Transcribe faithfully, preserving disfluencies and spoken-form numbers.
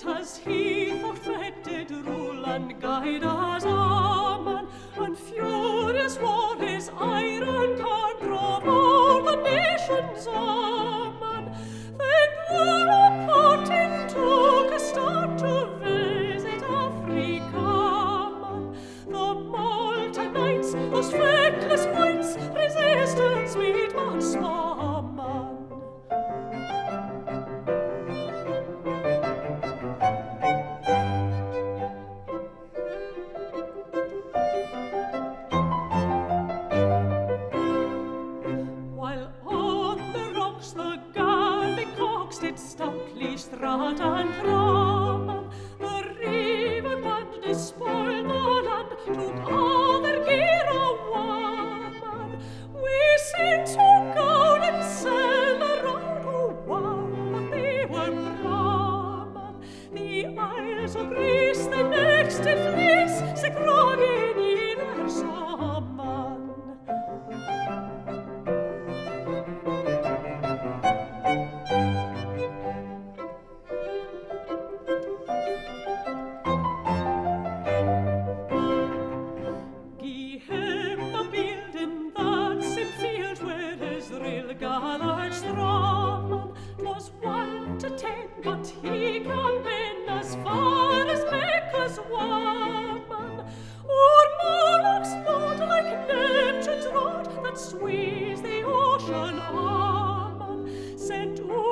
went as he thought fit did rule and guide us on, and furious war his iron car drove all the nations on. Then Bonaparte took a start to visit Africa. The Malta knights, those feckless whites, resistance made once more. Did stoutly strut and cram, the river band despoiled the land, took all their gear away. We sent to gold and silver round, oh wow, but they were bram. The Isles of Greece, the next in fleece, sick rogging in their salmon. Gathered strong, 'twas one to ten, but he came in as far as Mecca's woman. O'er monarchs not like Neptune's rod that sways the ocean on, sent